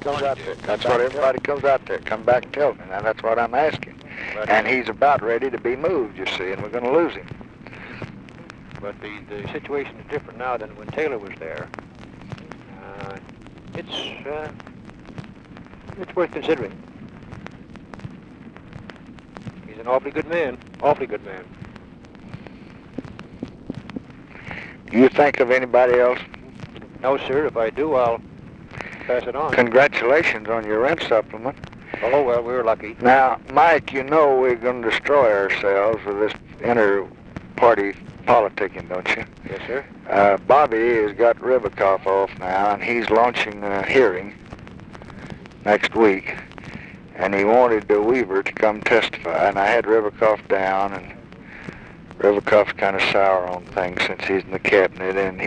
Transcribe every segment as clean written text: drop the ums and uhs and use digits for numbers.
comes out there. That's what everybody comes out there. Come back and tell me. Now, that's what I'm asking. And he's about ready to be moved, you see, and we're going to lose him. But the situation is different now than when Taylor was there. It's worth considering. He's an awfully good man. Awfully good man. Do you think of anybody else? No, sir. If I do, I'll pass it on. Congratulations on your rent supplement. Oh, well, we were lucky. Now, Mike, you know we're going to destroy ourselves with this inter-party politicking, don't you? Yes, sir. Bobby has got Ribicoff off now, and he's launching a hearing next week. And he wanted Weaver to come testify, and I had Ribicoff down, and Ribicoff's kind of sour on things since he's in the cabinet, and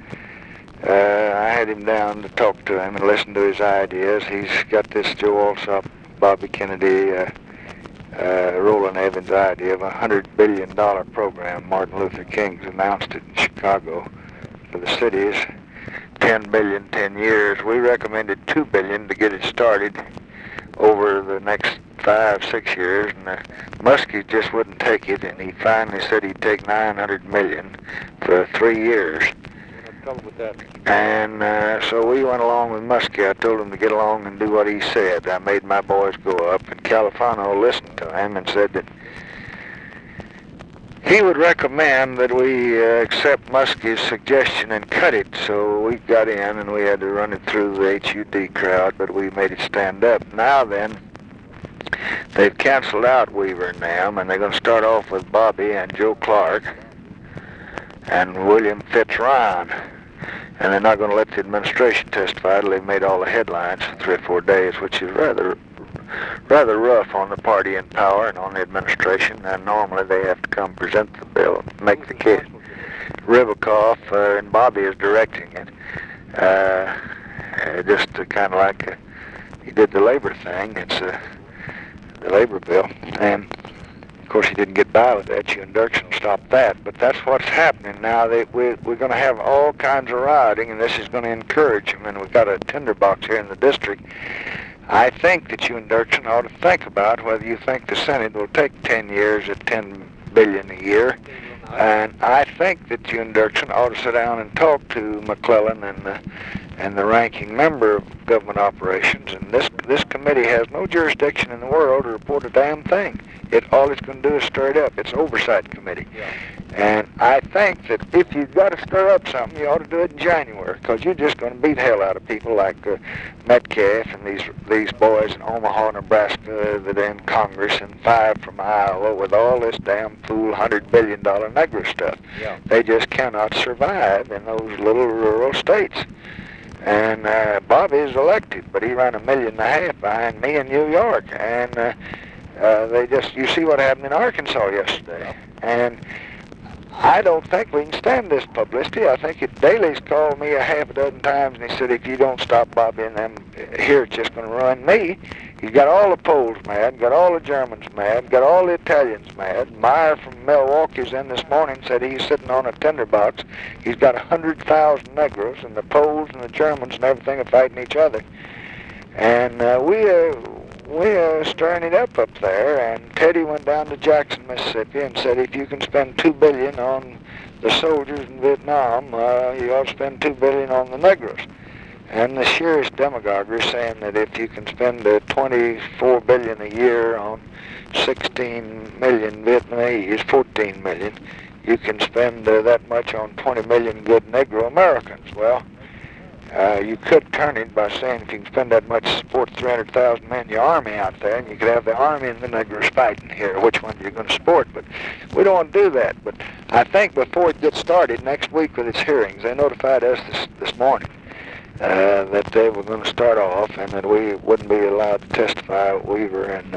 I had him down to talk to him and listen to his ideas. He's got this Joe Alsop, Bobby Kennedy, Roland Evans idea of a $100 billion program. Martin Luther King's announced it in Chicago for the cities. $10 billion, 10 years. We recommended $2 billion to get it started over the next 5, 6 years, and Muskie just wouldn't take it, and he finally said he'd take $900 million for 3 years. Trouble with that. And so we went along with Muskie. I told him to get along and do what he said. I made my boys go up, and Califano listened to him and said that he would recommend that we accept Muskie's suggestion and cut it. So we got in, and we had to run it through the HUD crowd, but we made it stand up. Now then, they've canceled out Weaver and them, and they're going to start off with Bobby and Joe Clark and William Fitzryan. And they're not going to let the administration testify till they've made all the headlines for 3 or 4 days, which is rather rough on the party in power and on the administration. And normally they have to come present the bill, make the case. Ribicoff and Bobby is directing it. Just kind of like he did the labor thing. It's the labor bill. And of course, he didn't get by with that. You and Dirksen stopped that. But that's what's happening now. We're going to have all kinds of rioting, and this is going to encourage them. And we've got a tinderbox here in the district. I think that you and Dirksen ought to think about whether you think the Senate will take 10 years at $10 billion a year. And I think that you and Dirksen ought to sit down and talk to McClellan and the ranking member of government operations. And this committee has no jurisdiction in the world to report a damn thing. All it's going to do is stir it up. It's oversight committee. Yeah. And I think that if you've got to stir up something, you ought to do it in January, because you're just going to beat hell out of people like Metcalf and these boys in Omaha, Nebraska that are in Congress, and 5 from Iowa with all this damn fool $100 billion Negro stuff. Yeah. They just cannot survive in those little rural states. And Bobby's elected, but he ran $1.5 million behind me in New York. And you see what happened in Arkansas yesterday. And I don't think we can stand this publicity. I think Daley's called me a half a dozen times, and he said, if you don't stop Bobby and them here, it's just going to ruin me. He's got all the Poles mad, got all the Germans mad, got all the Italians mad. Meyer from Milwaukee's in this morning, said he's sitting on a tinderbox. He's got 100,000 Negroes, and the Poles and the Germans and everything are fighting each other. And we're stirring it up there, and Teddy went down to Jackson, Mississippi, and said if you can spend $2 billion on the soldiers in Vietnam, you ought to spend $2 billion on the Negroes. And the sheerest demagoguery saying that if you can spend $24 billion a year on 16 million Vietnamese, 14 million, you can spend that much on 20 million good Negro Americans. Well, you could turn it by saying if you can spend that much to support 300,000 men in your army out there, and you could have the army and the Negroes fighting here, which one you're going to support. But we don't want to do that. But I think before it gets started next week with its hearings, they notified us this morning that they were going to start off, and that we wouldn't be allowed to testify, Weaver and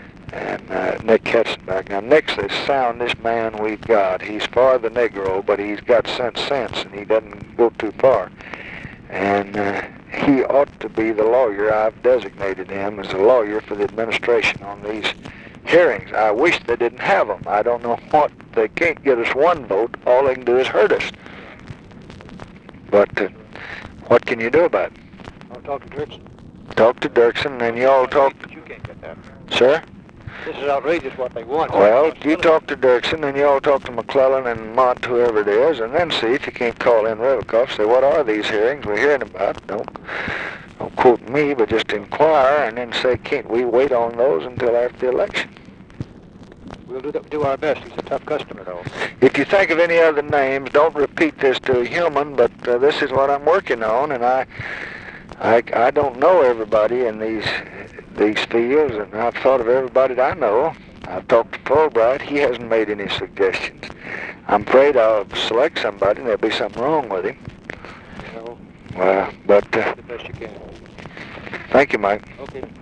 Nick Katzenbach. Now, Nick's the soundest man we've got. He's for the Negro, but he's got sense, and he doesn't go too far. And he ought to be the lawyer. I've designated him as a lawyer for the administration on these hearings. I wish they didn't have them. I don't know what. They can't get us one vote. All they can do is hurt us. But what can you do about it? I'll talk to Dirksen. Talk to Dirksen, and you all talk... But you can't get that. Sir? This is outrageous what they want. Well, you talk to Dirksen, and you all talk to McClellan and Mott, whoever it is, and then see if you can't call in Rivelkroft, say, what are these hearings we're hearing about? Don't quote me, but just inquire, and then say, can't we wait on those until after the election? We'll do our best. He's a tough customer, though. If you think of any other names, don't repeat this to a human, but this is what I'm working on, and I don't know everybody in these fields, and I've thought of everybody that I know. I've talked to Fulbright. He hasn't made any suggestions. I'm afraid I'll select somebody, and there'll be something wrong with him. No. But The best you can. thank you, Mike. Okay.